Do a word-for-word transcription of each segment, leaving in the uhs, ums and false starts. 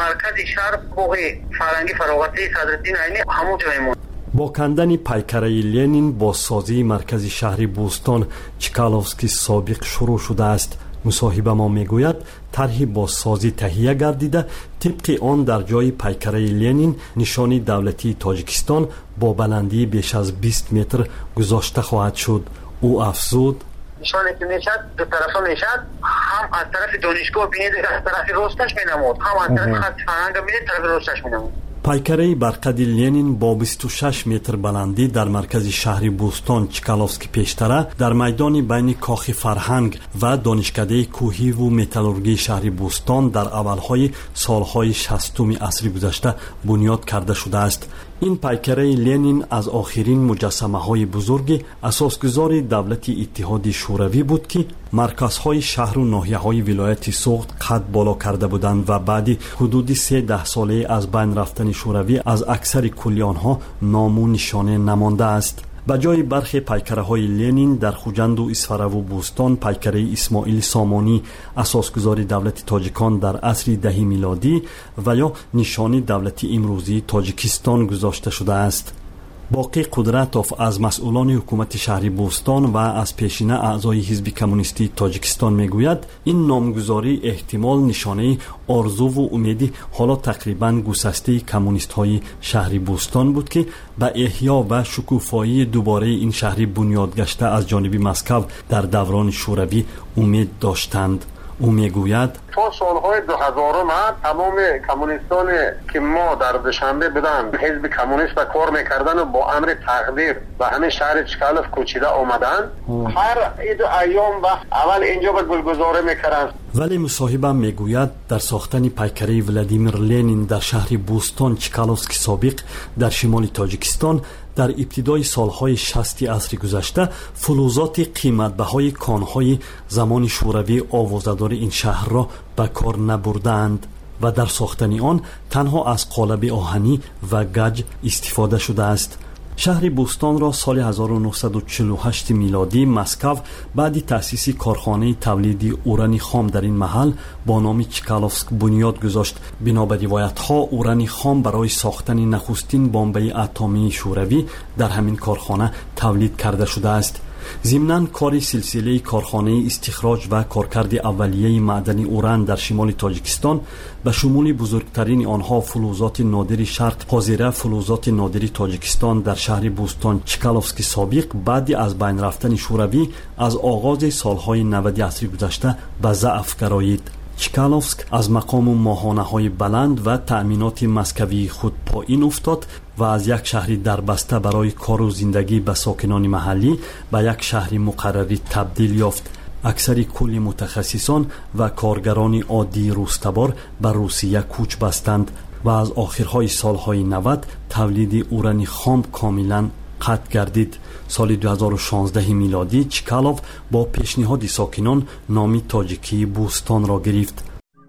مرکز شهر باغ فرنگی فراغتی صدرالدین عینی همون جایمون. با کندن پیکره لنین با سازی مرکز شهری بوستان چکالوفسکی سابق شروع شده است. مصاحبه ما میگوید طرحی با سازی تهیه گردیده طبق آن در جای پیکره لنین نشانی دولتی تاجیکستان با بلندی بیش از بیست متر گذاشته خواهد شد. او افزود نشانی که میشد دو طرفا میشد، هم از طرف دانشگاه بینید از طرف راستش مینمود، هم از طرف خط فرهنگ بینید طرف راستش مینمود. پیکره برقد لنین با بیست و شش متر بلندی در مرکز شهری بوستان چکالوفسکی پیشتره در میدان بین کاخ فرهنگ و دانشکده کوهی و متالورگی شهری بوستان در اولهای سالهای شصتم عصر گذشته بنیاد کرده شده است. این پیکره لنین از آخرین مجسمه های بزرگ اساسگذار دولت اتحاد شوروی بود که مرکزهای شهر و ناحیه های ولایت سوخت قد بالا کرده بودند و بعد حدود سه ده ساله از بین رفتن شوروی از اکثر کلی آنها نام و نشانه نمانده است. به جای برخی پیکره های لنین در خوجند و اسفره و بوستان پیکره اسماعیل سامانی اساسگذار دولت تاجیکان در عصر ده میلادی و یا نشانی دولتی امروزی تاجیکستان گذاشته شده است. باقی قدرتوف از مسئولان حکومت شهری بوستان و از پیشینه اعضای حزب کمونیستی تاجیکستان میگوید این نامگذاری احتمال نشانه آرزو و امیدی حالا تقریبا گسسته کمونیست های شهری بوستان بود که به احیا و شکوفایی دوباره این شهری بنیاد گشته از جانب مسکو در دوران شوروی امید داشتند. او میگوید تا سالهای دو هزار تمام کمونیستان که ما در دوشنبه بودن حزب کمونیست و کار میکردن و با امر تقدیر و همه شهر چکالوف کوچیده آمدن. هر عید و ایام وقت اول اینجا به گلگذاره میکردن. ولی مصاحبه میگوید در ساختن پیکره ولادیمیر لنین در شهر بوستان چکالوفسکی سابق در شمال تاجیکستان در ابتدای سالهای شصت عصر گذشته فلزات قیمتبهای کانهای زمان شوروی آوازه‌دار این شهر را به کار نبردند و در ساختن آن تنها از قالب آهنی و گچ استفاده شده است. شهر بوستان را سال هزار و نهصد و چهل و هشت میلادی مسکو بعد تأسیس کارخانه تولید اوران خام در این محل با نام چکالوفسک بنیاد گذاشت. بنابر روایت‌ها اوران خام برای ساختن نخستین بمب اتمی شوروی در همین کارخانه تولید کرده شده است. ضمناً کار سلسله کارخانه استخراج و کارکرد اولیه معدن اوران در شمال تاجیکستان به شمول بزرگترین آنها فلزات نادر شرق حاضره فلزات نادر تاجیکستان در شهر بوستان چکالوفسکی سابق بعد از بین رفتن شوروی از آغاز سالهای نود عصر گذشته به ضعف گرایید. چکالوفسک از مقام و ماهانه‌های بلند و تأمینات مسکوی خود پایین افتاد و از یک شهری دربسته برای کار و زندگی به ساکنان محلی به یک شهری مقرری تبدیل یافت. اکثر کل متخصصان و کارگران عادی روستبار به روسیه کوچ بستند و از آخرهای سالهای نود تولید اوران خام کاملا قطع گردید. سال دو هزار و شانزده میلادی چکالوف با پیشنهاد ساکنان نام تاجیکی بوستان را گرفت.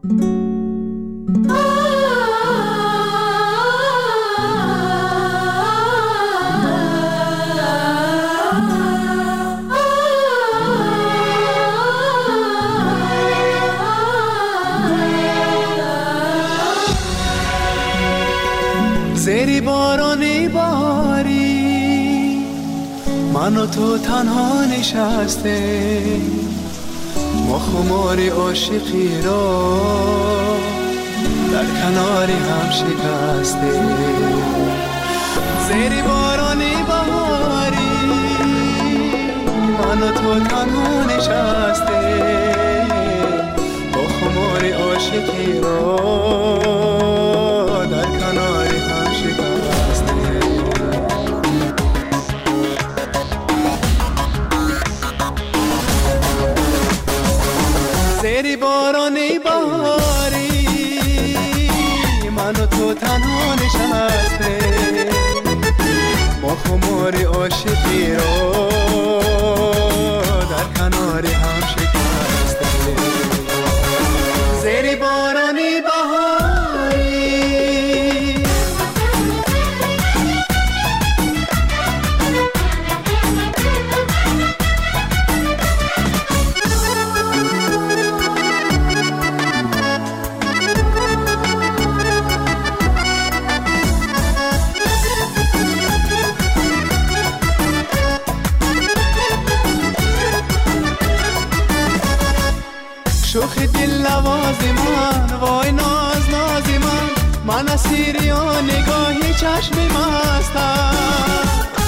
زیر بارانی باری من و تو تنها نشسته، ما خمار عاشقی را در کنار هم شکسته. زیر بارانی باری من و تو تنها نشسته، ما خمار عاشقی را در کنار هم شکسته. زیر بارانی باری من و تو تنها نشسته، ما خمار عاشقی را در کنار هم شکسته. زیر بارانی باری لوازی من وای ناز نازی من من اسیری و نگاهی چشمی مستم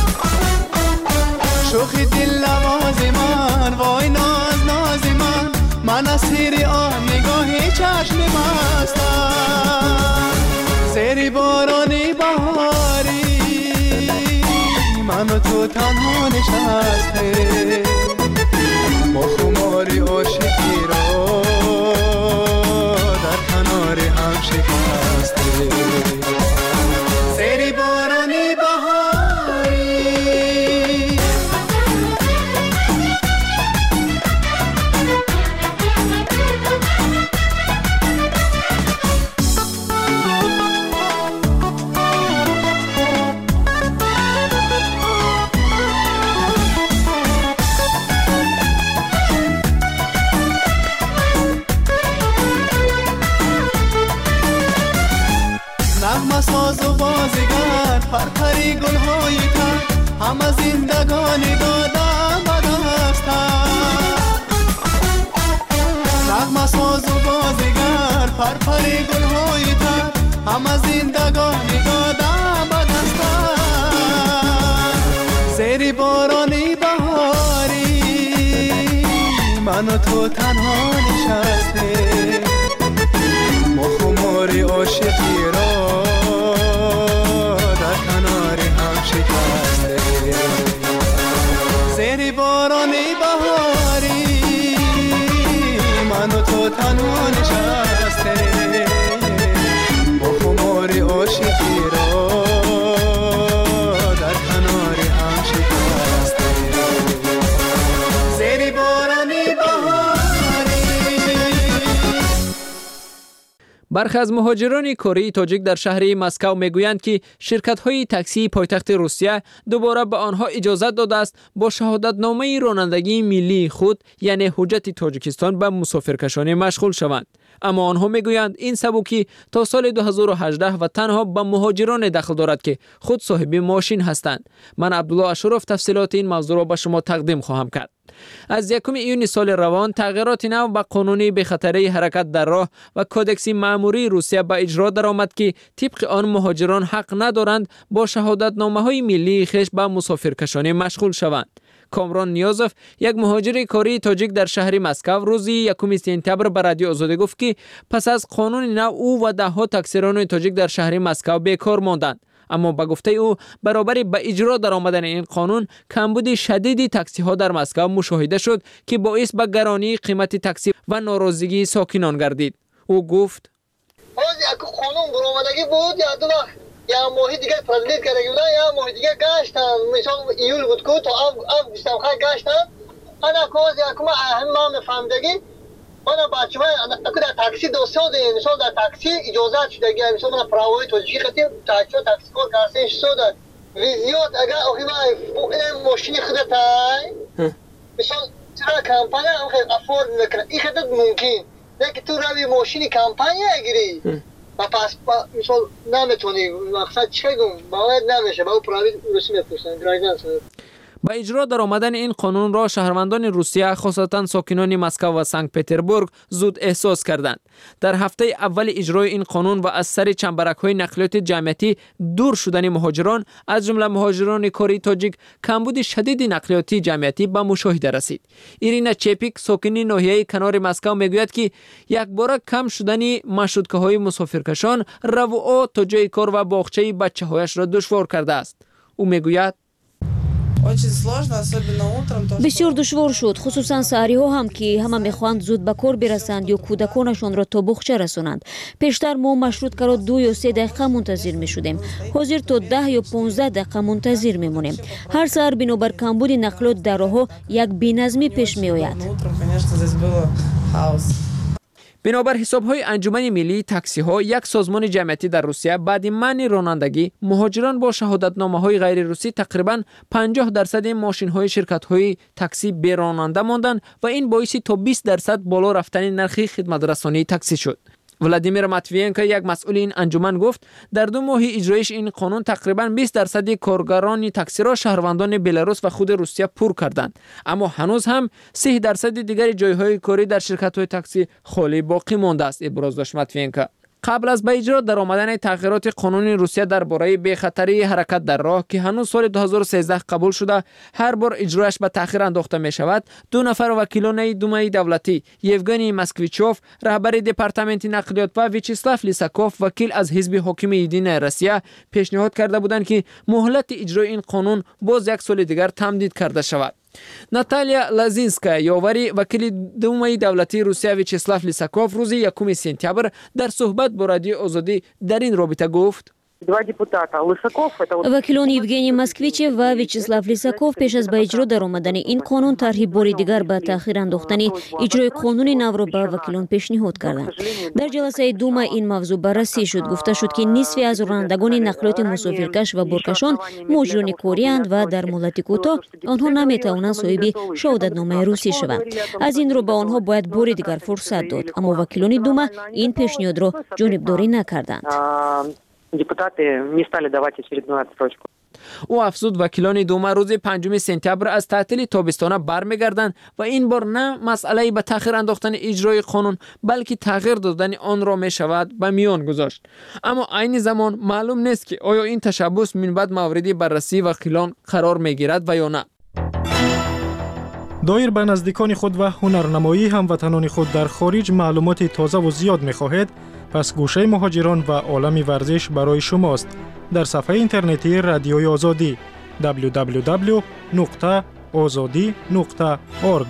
شوخی دل لوازی من وای ناز نازی من من اسیری و نگاهی چشمی مستم زیر بارانی بهاری من و تو تنها نشسته با خماری عاشقی را در کنار هم شکسته زیر بارانی بهاری ساز و بازیگر پرپری گل‌های تر همه زندگانی دادم به دستم نغمه ساز و بازیگر پرپری گل‌های تر همه زندگانی دادم به دستم زیر بارانی بهاری من و تو تنها نشسته با خماری عاشقی را در کنار هم شکسته زیر بارانی بهاری من و تو تنها نشسته با خماری عاشقی را در کنار هم شکسته زیر بارانی بهاری. برخی از مهاجران کره تاجیک در شهر مسکو میگویند که شرکت‌های تاکسی پایتخت روسیه دوباره به آنها اجازه داده است با شهادتنامه رانندگی ملی خود یعنی حجت تاجیکستان به مسافرکشانی مشغول شوند. اما آنها میگویند این سبکی تا سال دو هزار و هجده و تنها به مهاجران دخل دارد که خود صاحب ماشین هستند. من عبدالله اشرف تفصیلات این موضوع را به شما تقدیم خواهم کرد. از یکم ایون سال روان تغییرات نو به قانون بخطری حرکت در راه و کودکس مأموری روسیه به اجرا درآمد که طبق آن مهاجران حق ندارند با شهادتنامه‌های ملی خویش به مسافرکشانی مشغول شوند. کامران نیازوف یک مهاجر کره تاجیک در شهر مسکو روزی یکم سپتامبر به رادیو آزادی گفت که پس از قانون نو او و ده ها تاکسیران تاجیک در شهر مسکو بیکار ماندند. اما با گفته او برابر به اجرا درآمدن این قانون کمبود شدید تاکسی ها در مسکو مشاهده شد که باعث به گرانی قیمت تاکسی و ناراضگی ساکنان گردید. او گفت باز یک قانون برآمدگی بود یا دو وقت یا ماهی دیگه تبدیل کرده بودن یا ماهی دیگه گشتن مثلا ایول بود که تو آگوست هم خیلی گشتن انا کوز یکم اهم ما مفهمدگی انا بچه های اکو در تاکسی دوسته ده مثلا در تاکسی اجازه شده گه مثلا من پراوی توجیه خطیم تاکسی تاکسی کار کارسنش شده ویزیوت اگر اوکی ما این ماشینی خودت های مثلا چرا کمپانی هم خیلی افورد نکنه این خودت ممکن لیکن تو روی ماشینی کمپانی اگری و پس مثلا نمیتونی مقصد چه گم باید نمیشه با پراوی روسی میپوشن گرایدن شده. با اجرا در آمدن این قانون را شهروندان روسیه خاصتا ساکنان مسکو و سنت پترزبورگ زود احساس کردند. در هفته اول اجرای این قانون و از سر چنبرک‌های نقلیات جمعیتی دور شدن مهاجران از جمله مهاجران کره تاجیک کمبود شدید نقلیاتی جمعیتی به مشاهده رسید. ایرینا چپیک ساکن ناحیه کنار مسکو میگوید که یک بار کم شدن مشروطه‌های مسافرکشان رفع تا جای کار و باغچه بچه‌هایش را دشوار کرده است. او میگوید بسیار دشوار شد خصوصا سحری ها هم که همه میخواهند زود به کار برسند یا کودکانشان را تا بخچه رسانند. پیشتر ما مشروط کرا دو یا سه دقیقه منتظر می شدیم. حاضر تا ده یا پانزده دقیقه منتظر می مونیم. هر سحر بنابر کمبود نقلات در راه یک بی‌نظمی پیش می آید. بنابر حساب‌های انجمن ملی تاکسی‌ها یک سازمان جمعیتی در روسیه بعد منع رانندگی مهاجران با شهادتنامه‌های غیر روسی تقریباً پنجاه درصد ماشین‌های شرکت‌های تاکسی بی راننده ماندند و این باعث تا بیست درصد بالا رفتن نرخ خدمت‌رسانی تاکسی شد. ولادیمیر ماتویینکو یک مسئول این انجمن گفت در دو ماه اجرایش این قانون تقریباً بیست درصد کارگران تاکسی را شهروندان بلاروس و خود روسیه پر کردند، اما هنوز هم سه درصد دیگر جایهای کاری در شرکت‌های تاکسی خالی باقی مانده است. ابراز داشت ماتویینکو. قبل از به اجرا در آمدن تغییرات قانون روسیه درباره بی‌خطری حرکت در راه که هنوز سال دو هزار و سیزده قبول شده هر بار اجرایش به تأخیر انداخته می شود، دو نفر وکیلان دومه دولتی، یوگنی مسکویچوف رهبر دپارتمنت نقلیات و ویچسلاف لیساکوف وکیل از حزب حاکم ایدین روسیه پیشنهاد کرده بودند که مهلت اجرای این قانون باز یک سال دیگر تمدید کرده شود. ناتالیا لازینسکا یاوری وکیل دومه دولتی روسیه ویچسلاف لیساکوف روز یکم سپتامبر در صحبت با رادیو آزادی در این رابطه گفت: وکیلان یوگنی مسکویچ و ویچسلاف لیساکوف پیش از به اجرا در آمدن این قانون طرحی بار دیگر به تأخیر انداختن اجرای قانون نو را به وکیلان پیشنهاد کردند. در جلسه دوما این موضوع بررسی شد. گفته شد که نصف از رانندگان نقلیات مسافرکش و بارکشان مهاجران کوری اند و در مهلت کوتاه آنها نمیتوانند صاحب شهادتنامه روسی شوند. از این رو به آنها باید بار دیگر فرصت داد، اما وکیلان دوما این پیشنهاد را جانبداری نکردند. Депутаты не стали давать очередную отсрочку. او افزود وکیلان دوما روز پنجم سپتامبر از تعطیل تابستانه برمیگردند و این بار نه مسئله به تأخیر انداختن اجرای قانون بلکه تغییر دادن آن را می شود به میان گذاشت. اما عین زمان معلوم نیست که آیا این تشبث من بعد مورد بررسی وکیلان قرار می گیرد و یا نه. دایر به نزدیکان خود و هنرنمایی هموطنان خود در خارج معلومات تازه و زیاد می خواهد، پس گوشه مهاجران و عالم ورزش برای شماست. در صفحه اینترنتی رادیوی آزادی دبلیو دبلیو دبلیو نقطه آزادی نقطه اورگ.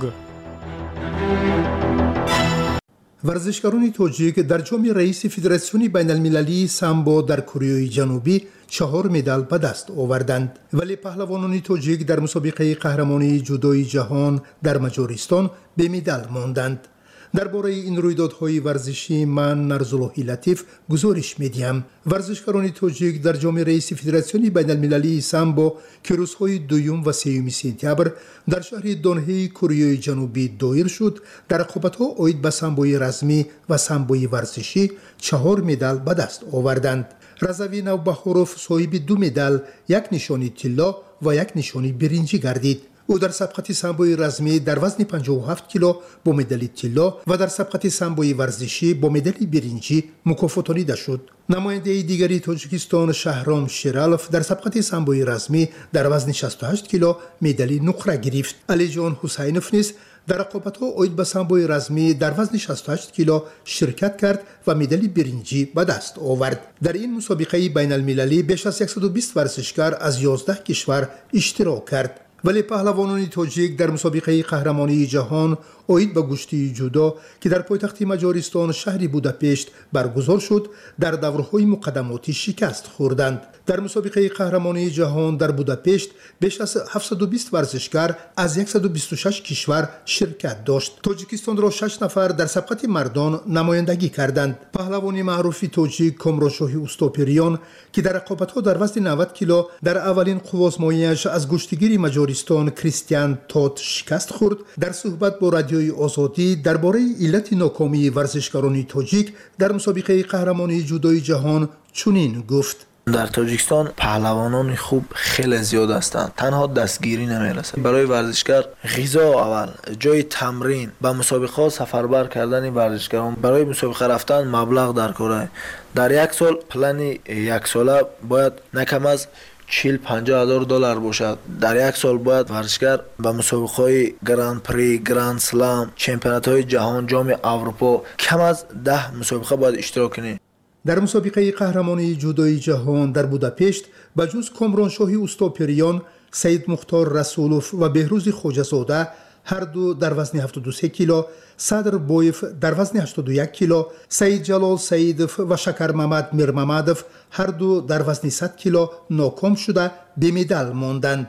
ورزشکاران تاجیک در جام رئیس فدراسیون بین المللی سامبو در کره جنوبی چهار مدال به دست آوردند، ولی پهلوانان تاجیک در مسابقه قهرمانی جودوی جهان در مجارستان به مدال ماندند. درباره این رویدادهای ورزشی من نرزاللهی لطیف گزارش میدیم. ورزشکاران تاجیک در جام رئیس فدراسیون بین المللی سامبو که روزهای دوم و سوم سپتامبر در شهر دونهی کره جنوبی دایر شد، در رقابت‌ها عاید به سامبوی رزمی و سامبوی ورزشی چهار مدال به دست آوردند. رضوی نوبهاروف صاحب دو مدال، یک نشانی طلا و یک نشانی برنجی گردید. او در سبقت سامبوی رزمی در وزن پنجاه و هفت کیلو با مدال طلا و در سبقت سامبوی ورزشی با مدال برنجی مکافاتانیده شد. نماینده دیگری تاجیکستان شهرام شیرالف در سبقت سامبوی رزمی در وزن شصت و هشت کیلو مدال نقره گرفت. علی جان حسینوف نیز در رقابت‌ها عاید به سامبوی رزمی در وزن شصت و هشت کیلو شرکت کرد و مدال برنجی به دست آورد. در این مسابقه بین المللی بیش از صد و بیست ورزشکار از یازده کشور اشتراک کرد. ولی پهلوانان تاجیک در مسابقه قهرمانی جهان عاید به گشتی جودو که در پایتخت مجارستان شهر بوداپشت برگزار شد در دورهای مقدماتی شکست خوردند. در مسابقه قهرمانی جهان در بوداپشت بیش از هفتصد و بیست ورزشکار از صد و بیست و شش کشور شرکت داشت. تاجیکستان را شش نفر در سبقت مردان نمایندگی کردند. پهلوان معروف تاجیک کامرانشاه اوستاپریان که در رقابت‌ها در وزن نود کیلو در اولین قوازمایی‌اش از گشتگیر مجارستان کریستیان توت شکست خورد، در صحبت با رادیوی آزادی درباره علت ناکامی ورزشکاران تاجیک در مسابقه قهرمانی جودوی جهان چنین گفت: در تاجیکستان پهلوانان خوب خیلی زیاد هستند، تنها دستگیری نمیرسه. برای ورزشکار غذا اول، جای تمرین، با مسابقه سفربر کردن ورزشکاران، برای مسابقه رفتن مبلغ در کاره. در یک سال پلن یک ساله باید نکم از چهل پنجاه هزار دلار باشد. در یک سال باید ورزشکار به مسابقه گراند پری، گراند سلام، چمپیونات های جهان، جام اروپا کم از ده مسابقه باید اشتراک کنه. در مسابقه قهرمانی جودوی جهان در بوداپشت به جز کامرانشاه اوستاپریان، سید مختار رسولوف و بهروز خوجه‌زاده هر دو در وزن هفتاد و سه کیلو، صدر بویف در وزن هشتاد و یک کیلو، سید جلال سیدوف و شکر محمد میرممدوف هر دو در وزن صد کیلو ناکام شده به مدال ماندند.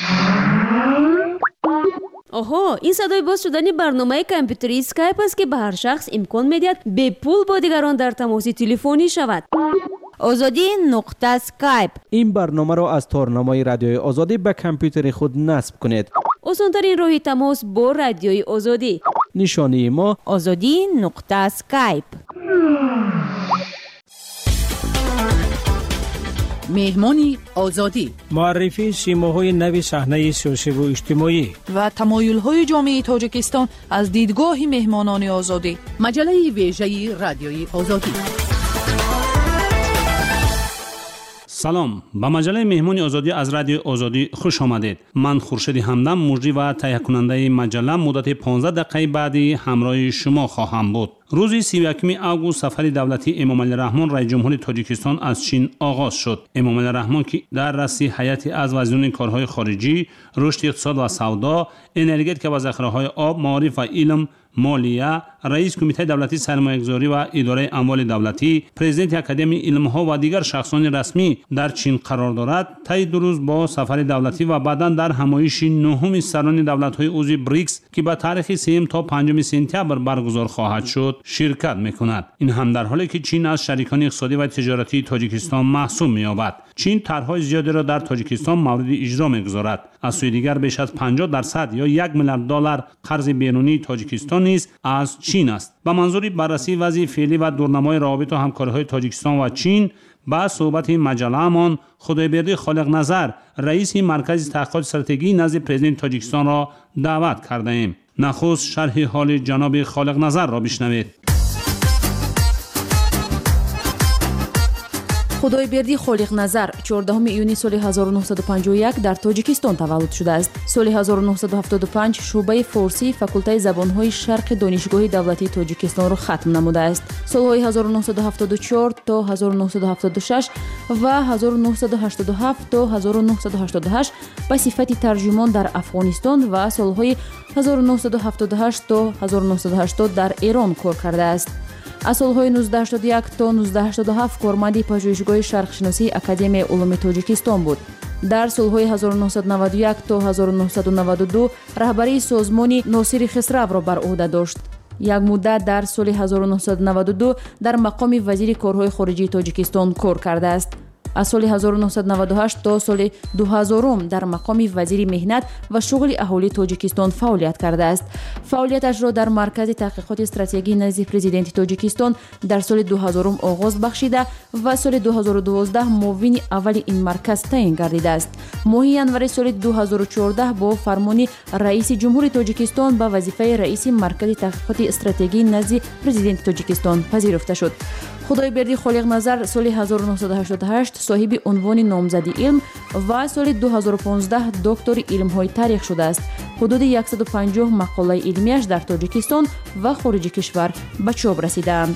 آها، این صدای باز شدن برنامه کامپیوتری اسکایپ است که به هر شخص امکان میدهد به پول با دیگران در تماس تلفنی شود. آزادی نقطه اسکایپ. این برنامه را از تارنمای رادیوی آزادی به کامپیوتر خود نصب کنید. آسان‌ترین راه تماس با رادیوی آزادی. نشانی ما آزادی نقطه اسکایپ. مهمانی آزادی، معرفی سیماهای نوی صحنه سیاسی و اجتماعی و تمایل‌های جامعه تاجیکستان از دیدگاه مهمانان آزادی. مجله ویژه رادیوی آزادی. سلام، به مجله مهمانی آزادی از رادیو آزادی خوش آمدید. من خورشید همدم مجری و تهیه کننده مجله مدت پانزده دقیقه بعدی همراه شما خواهم بود. روز سی و یکم آگوست سفر دولتی امام علی رحمان رئیس جمهور تاجیکستان از چین آغاز شد. امام علی رحمان که در رأس هیئتی از وزیران کارهای خارجی، رشد اقتصاد و سودا، انرژی و ذخیره‌های آب، معارف و علم، مالیه، رئیس کمیته دولتی سرمایه‌گذاری و اداره اموال دولتی، پرزیدنت اکادمی علم‌ها و دیگر شخصان رسمی در چین قرار دارد. طی دو روز با سفر دولتی و بعداً در همایش نهم سران دولت‌های عضو بریکس که به تاریخ سوم تا پنجم سپتامبر برگزار خواهد شد شرکت می‌کند. این هم در حالی که چین از شریکان اقتصادی و تجارتی تاجیکستان محسوب می‌یابد. چین طرح‌های زیادی را در تاجیکستان مورد اجرا می‌گذارد. از سوی دیگر بیش از پنجاه درصد یا یک میلیارد دلار قرض بیرونی تاجیکستان نیز از چین است. با منظور بررسی وضع فعلی و دورنمای روابط و همکاری‌های تاجیکستان و چین، با صحبت مجله‌مان خدایبردی خالق نظر رئیس مرکز تحقیقات استراتژی نزد پرزیدنت تاجیکستان را دعوت کرده ایم. نخست شرح حال جناب خالق نظر را بشنوید. خدایبردی خالق نظر چهاردهم ایونی سال هزار و نهصد و پنجاه و یک در تاجیکستان تولد شده است. سال هزار و نهصد و هفتاد و پنج شعبه فارسی فاکولته زبان‌های شرق دانشگاه دولتی تاجیکستان را ختم نموده است. سال‌های هزار و نهصد و هفتاد و چهار تا هزار و نهصد و هفتاد و شش و هزار و نهصد و هشتاد و هفت تا هزار و نهصد و هشتاد و هشت به صفت ترجمان در افغانستان و سال‌های هزار و نهصد و هفتاد و هشت تا هزار و نهصد و هشتاد در ایران کار کرده است. از سال‌های نوزده هشتاد و یک تا نوزده هشتاد و هفت کارمند پژوهشگاه شرقشناسی اکادمی علوم تاجیکستان بود. در سال‌های هزار و نهصد و نود و یک تا هزار و نهصد و نود و دو رهبری سازمان ناصر خسرو را بر عهده داشت. یک مدت در سال هزار و نهصد و نود و دو در مقام وزیر کارهای خارجی تاجیکستان کار کرده است. از سال هزار و نهصد و نود و هشت تا سال دو هزار در مقام وزیر مهنت و شغل اهالی تاجیکستان فعالیت کرده است. فعالیتش را در مرکز تحقیقات استراتژی نزد پرزیدنت تاجیکستان در سال دو هزار آغاز بخشیده و سال دو هزار و دوازده معاون اول این مرکز تعیین گردیده است. ماه ژانویه سال دو هزار و چهارده با فرمان رئیس جمهور تاجیکستان به وظیفه رئیس مرکز تحقیقات استراتژی نزد پرزیدنت تاجیکستان پذیرفته شد. خدایبردی خالق نظر سال هزار و نهصد و هشتاد و هشت صاحب عنوان نامزدی علم و سال دو هزار و پانزده دکتر علم‌های تاریخ شده است. حدود صد و پنجاه مقاله علمیش در تاجیکستان و خارج کشور به چاپ رسیدند.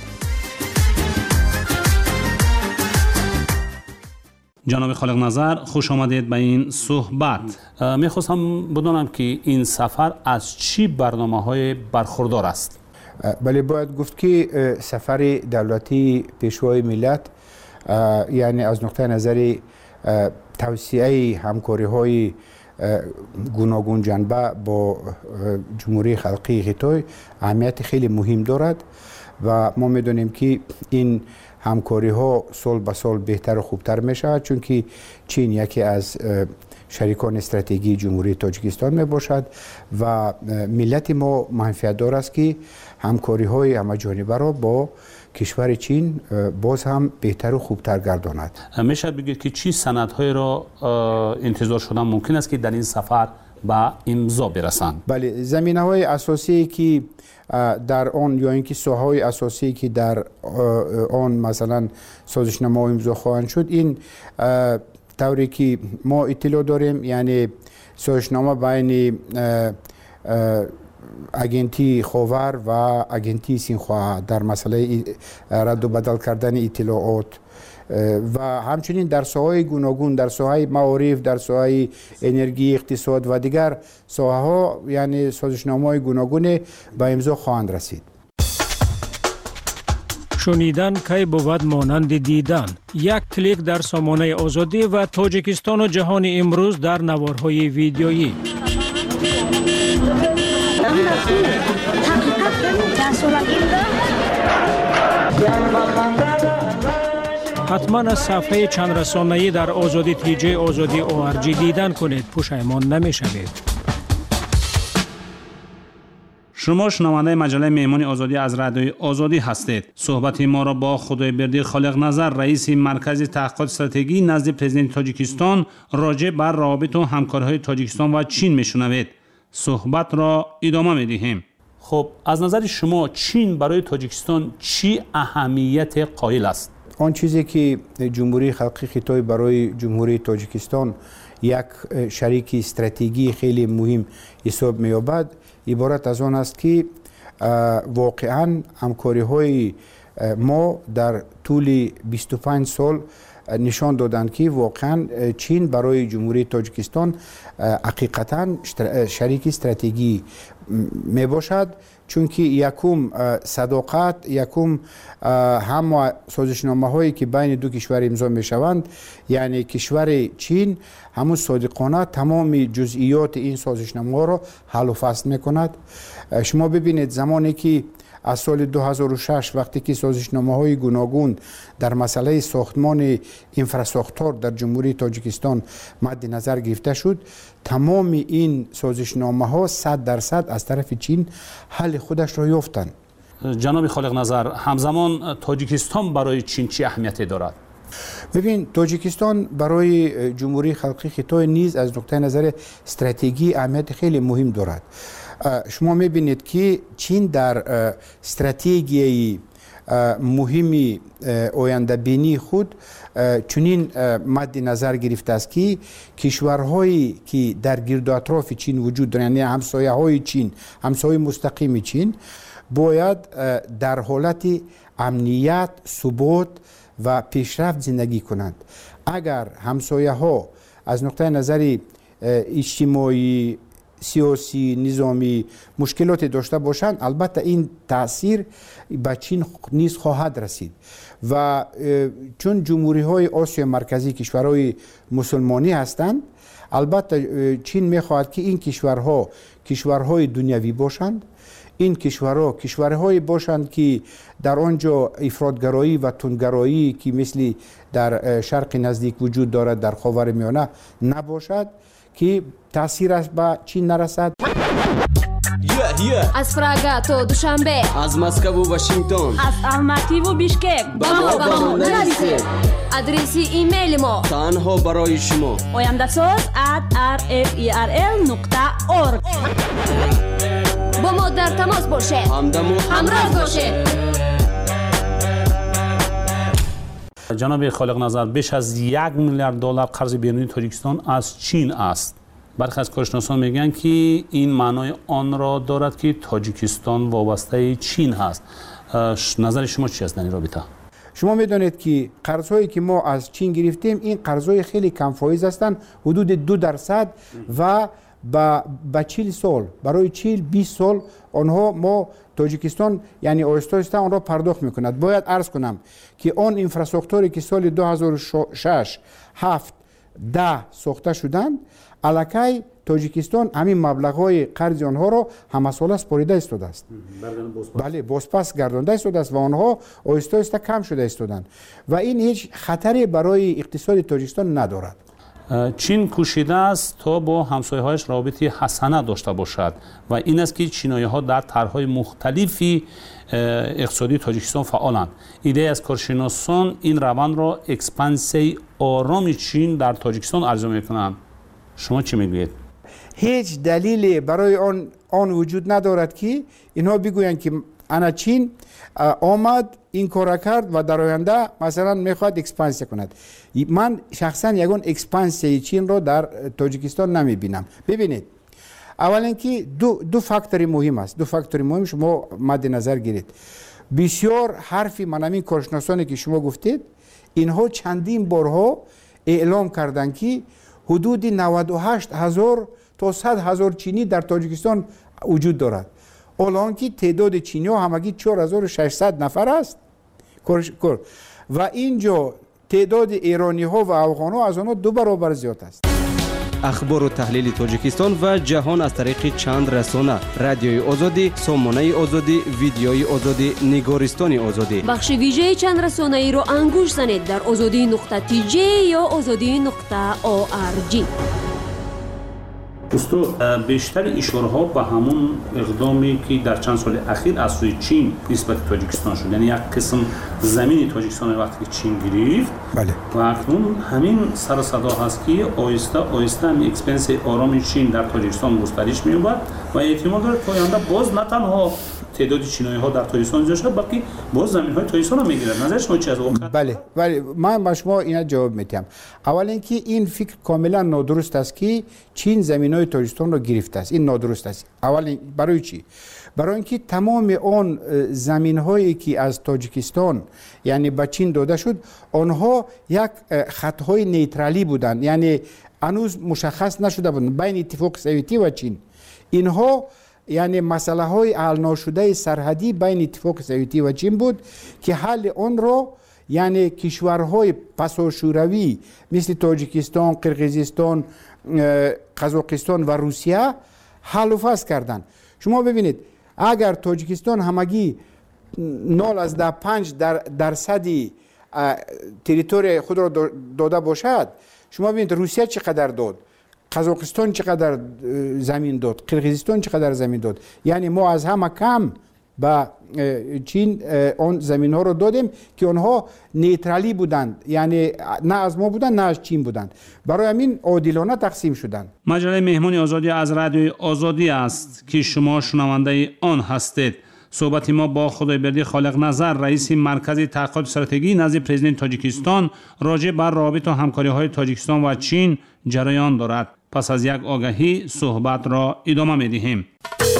جناب خالق نظر خوش آمدید به این صحبت. میخواستم بدونم که این سفر از چی برنامه‌های برخوردار است؟ بله، باید گفت که سفر دولتی پیشوای ملت یعنی از نقطه نظر توسعه همکاری های گوناگون جنبه با جمهوری خلقی خیتای اهمیت خیلی مهم دارد و ما میدونیم که این همکاری ها سال به سال بهتر و خوبتر می شود، چون که چین یکی از شریکان استراتژی جمهوری تاجیکستان می باشد و ملت ما منفعت دار است که همکاری های همه جانبه را با کشور چین باز هم بهتر و خوبتر گرداند. میشه بگید که چی سندهای را انتظار شدن ممکن است که در این سفر به امضا برسند؟ بله، زمینه های اساسی که در آن یا اینکه ساحه های اساسی که در آن مثلا سازشنامه امضا خواهند شد، این طوری که ما اطلاع داریم یعنی سازشنامه بین اگنتی خاور و اگنتی سینخوا در مسئله رد و بدل کردن اطلاعات و همچنین در ساحه‌های گوناگون، در ساحه معارف، در ساحه انرژی، اقتصاد و دیگر ساحه‌ها یعنی سازشنامه‌های گوناگون به امضا خواهند رسید. شنیدن کی بود مانند دیدن. یک کلیک در سامانه آزادی و تاجیکستان و جهان امروز در نوارهای ویدیویی. حتما از صفحه چند رسانه‌ای در آزادی تیجی آزادی او آر جی دیدن کنید، پشیمان نمی‌شوید. شما شنونده مجله مهمانی آزادی از رادیوی آزادی هستید. صحبت ما را با خدایبردی خالق نظر رئیس مرکز تحقیقات استراتژی نزد پرزیدنت تاجیکستان راجع بر روابط و همکاری‌های تاجیکستان و چین میشنوید. صحبت را ادامه میدهیم. خب از نظر شما چین برای تاجیکستان چی اهمیت قائل است؟ آن چیزی که جمهوری خلقی خیتای برای جمهوری تاجیکستان یک شریک استراتژی خیلی مهم حساب می‌یابد عبارت از آن است که واقعاً همکاری‌های ما در طول بیست و پنج سال نشان دادند که واقعاً چین برای جمهوری تاجیکستان حقیقتاً شریک استراتژی می باشد، چون که یکم صداقت، یکم هم سازشنامه هایی که بین دو کشور امضا می شوند، یعنی کشور چین همون صادقانه تمام جزئیات این سازشنامه ها را حل و فصل می کند. شما ببینید زمانی که از سال دو هزار و شش وقتی که سازشنامه های گوناگون در مسئله ساختمان اینفراستراکچور در جمهوری تاجیکستان مد نظر گرفته شد، تمام این سازشنامه ها صد درصد از طرف چین حل خودش را یافتند. جناب خالق نظر، همزمان تاجیکستان برای چین چه اهمیتی دارد؟ ببین، تاجیکستان برای جمهوری خلقی خیتای نیز از نقطه نظر استراتژی اهمیت خیلی مهم دارد. شما میبینید که چین در استراتژی مهمی آینده بینی خود چنین مد نظر گرفته است که کشورهایی که در گرد و اطراف چین وجود دارند، یعنی همسایه های چین، همسایه مستقیم چین، باید در حالت امنیت، ثبات و پیشرفت زندگی کنند. اگر همسایه ها از نقطه نظر اجتماعی، سیاسی، نظامی مشکلات داشته باشند، البته این تاثیر به چین نیز خواهد رسید و چون جمهوری های آسیا مرکزی کشورهای مسلمانی هستند، البته چین میخواهد که این کشورها کشورهای دنیوی باشند. این کشورها کشورهای باشند که در آنجا افراطگرایی و تندگرایی که مثل در شرق نزدیک وجود دارد در خاورمیانه نباشد، که تاثیر به چین نرسد. yeah, yeah. از پراگا تا دوشنبه، از مسکو و واشنگتن، از الماتی و بیشکک، با ما با ما نویسید. ادرسی ایمیل ما تنها برای شما oyandasaz at r f e r l نقطه org. با ما در تماس باشه، همدم و همراز باشه. جناب خالق نظر، بیش از یک میلیارد دلار قرض بیرونی تاجیکستان از چین است. برخی از کارشناسان میگن که این معنای آن را دارد که تاجیکستان وابسته چین هست. نظر شما چی است در این رابطه؟ شما میدانید که قرضهایی که ما از چین گرفتیم این قرضهای خیلی کم فایز هستند، حدود دو درصد و با با چهل سال، برای چهل بیست سال آنها ما تاجیکستان یعنی آهسته آهسته آن را پرداخت میکند. باید عرض کنم که آن اینفراستراکچوری که سال دو هزار و شش، هفت، ده ساخته شدند، الکی تاجیکستان همین مبلغ‌های قرض آنها را همساله سپرده ایستاده است. بله، بازپس گردانده ایستاده است و آنها آهسته آهسته کم شده ایستادند و این هیچ خطری برای اقتصاد تاجیکستان ندارد. چین کوشیده است تا با همسایه‌هایش رابطه حسنه داشته باشد و این است که چینایی‌ها در طرح‌های مختلفی اقتصادی تاجیکستان فعالند. ایده از کارشناسان این روند را اکسپانسی آرام چین در تاجیکستان ارزیابی می‌کنند. شما چی میگویید؟ هیچ دلیلی برای آن آن وجود ندارد که اینها بگویند که انا چین آمد این کار کرد و در آینده مثلا میخواد اکسپانسی کند. من شخصا یگان اکسپانسی چین را در تاجیکستان نمیبینم. ببینید، اولا که دو دو فاکتور مهم است. دو فاکتور مهم شما مد نظر گیرید. بسیار حرفی من همین کارشناسانی که شما گفتید، اینها چندین بارها اعلام کردند که حدود نود و هشت هزار تا صد هزار چینی در تاجیکستان وجود دارد. الان که تعداد چینی ها همگی چهار هزار و ششصد نفر است و اینجا تعداد ایرانی ها و افغان ها از آنها دو برابر زیاد است. اخبار و تحلیل تاجیکستان و جهان از طریق چند رسانه: رادیوی آزادی، سامانه آزادی، ویدیوی آزادی، نگارستان آزادی. بخش ویژه چند رسانه ای رو انگوش زنید در آزادی نقطه تی جی یا آزادی نقطه او آر جی. استاد بیشتر اشاره ها به همون اقدامی که در چند سال اخیر از سوی چین نسبت تاجیکستان شد، یعنی یک قسم زمین تاجیکستان وقتی که چین گرفت بله و اکنون همین سر صدا هست که آیسته آیسته هم اکسپنس آرام چین در تاجیکستان گسترش می‌یابد و احتمال داره تا آینده باز نه تنها تعداد چینایی ها در تاجیکستان زیاد شد بلکه باز زمین های تاجیکستان هم میگیرد. نظر شما چی از واقعا؟ بله ولی من به شما اینا جواب میدم. اول اینکه این فکر کاملا نادرست است که چین زمین های تاجیکستان رو گرفته است. این نادرست است. اول برای چی؟ برای اینکه تمام اون زمین هایی که از تاجیکستان یعنی به چین داده شد آنها یک خط های نیترالی بودند، یعنی هنوز مشخص نشده بودند بین اتفاق سوویتی و چین. اینها یعنی مسئله های حل ناشده سرحدی بین اتفاق سوویتی و چین بود که حل آن را یعنی کشورهای پساشوروی مثل تاجیکستان، قرقیزستان، قزاقستان و روسیه حل و فصل کردند. شما ببینید اگر تاجیکستان همگی نول از ده پنج در درصدی تریتوری خود را داده باشد، شما ببینید روسیه چقدر داد، قزاقستان چقدر زمین داد، قرقیزستان چقدر زمین داد. یعنی ما از همه کم به چین اون زمین ها رو دادیم که اونها نیترالی بودند، یعنی نه از ما بودند نه از چین بودند. برای همین عادلانه تقسیم شدند. مجله مهمون آزادی از رادیوی آزادی است که شما شنونده آن هستید. صحبت ما با خدایبردی خالق نظر رئیس مرکز تحقیقات استراتژی نزد پرزیدنت تاجیکستان راجع بر روابط و همکاری های تاجیکستان و چین جریان دارد. پس از یک آگهی صحبت را ادامه می دهیم.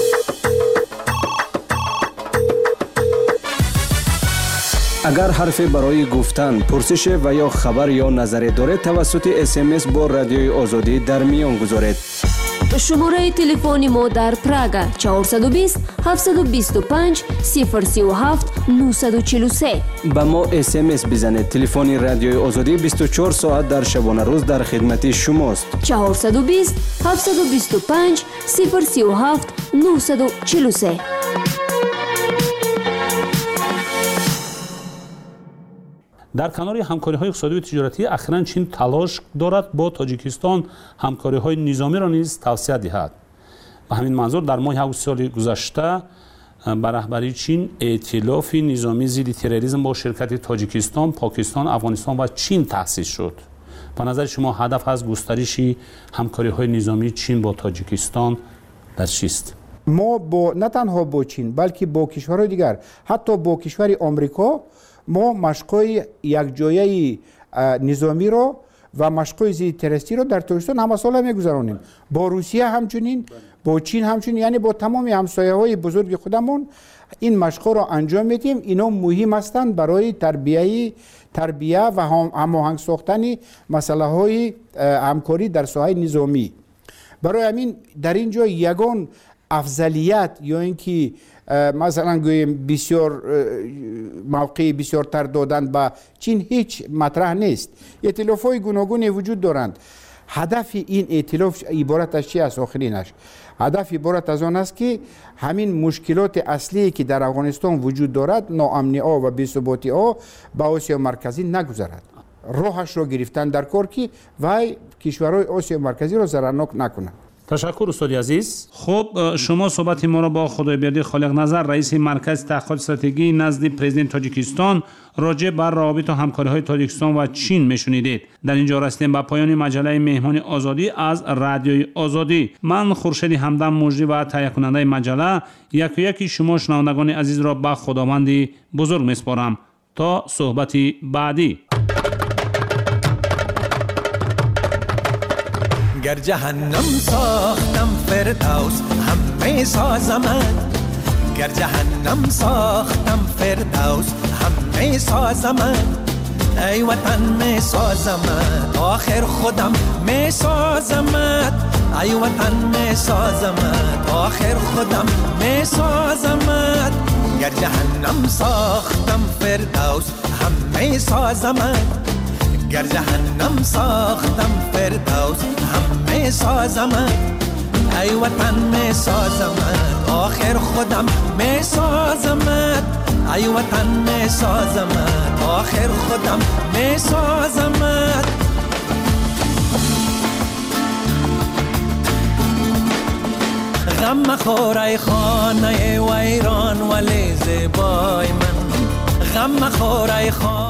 اگر حرفی برای گفتن، پرسش و یا خبر یا نظری دارید توسط اس ام اس با رادیوی آزادی در میان گذارید. شماره تلفن ما در پراگ چهارصد و بیست هفتصد و بیست و پنج صفر سی و هفت نهصد و چهل و سه. با ما اس ام اس بزنید. تلفن رادیوی آزادی بیست و چهار ساعت در شبانه روز در خدمت شماست. چهارصد و بیست هفتصد و بیست و پنج صفر سی و هفت نهصد و چهل و سه. در کنار همکاری های اقتصادی و تجارتی اخیراً چین تلاش دارد با تاجیکستان همکاری های نظامی را نیز توسعه دهد. به همین منظور در ماه اوت سال گذشته بر رهبری چین ائتلاف نظامی ضد تروریسم با شرکت تاجیکستان، پاکستان، افغانستان و چین تأسیس شد. به نظر شما هدف از گسترش همکاری های نظامی چین با تاجیکستان در چیست؟ ما با نه تنها با چین بلکه با کشورهای دیگر، حتی با کشور آمریکا، ما مشقای یک جایه نظامی رو و مشقای ضد تروریستی رو در تاجیکستان همه ساله میگذرانیم. با روسیه همچنین، با چین همچنین، یعنی با تمام همسایه های بزرگ خودمون این مشقا رو انجام میدیم. اینا مهم هستند برای تربیه تربیه و هماهنگ ساختن مسئله های همکاری در ساحه نظامی. برای همین در اینجا یگان افضلیت یا اینکه مثلا گوییم بسیار موقع بسیار تر دادن به چین هیچ مطرح نیست. ائتلاف های گوناگونی وجود دارند. هدف این ائتلاف عبارت از چی است؟ آخرینش هدف عبارت از آن است که همین مشکلات اصلی که در افغانستان وجود دارد، ناامنی ها و بی‌ثباتی ها به آسیا مرکزی نگذرد. راهش را گرفتن در کار که وای کشورهای آسیا مرکزی را ضررناک نکنند. تشکر استاد عزیز. خب شما صحبت ما را با خدایبردی خالق نظر رئیس مرکز تحقیقات استراتژی نزد پرزیدنت تاجیکستان راجع بر روابط و همکاری های تاجیکستان و چین میشنیدید. در اینجا رسیدیم به پایان مجله مهمان آزادی از رادیوی آزادی. من خورشید همدم مجری و تهیه کننده مجله یکی یکی شما شنوندگان عزیز را به خداوند بزرگ میسپارم تا صحبتی بعدی. گر جهنم ساختم فردوس همه سازمت، گر جهنم ساختم فردوس همه سازمت، ای وطن می سازمت آخر خودم می سازمت، ای وطن می سازمت آخر خودم می سازمت، گر جهنم ساختم فردوس همه سازمت، گر جهنم ساختم فردوس همه سازمت، ای وطن می سازمت آخر خودم می سازمت، ای وطن می سازمت آخر خودم می سازمت. غم مخور ای خانه ویران ولی زیبای من غم مخور ای خانه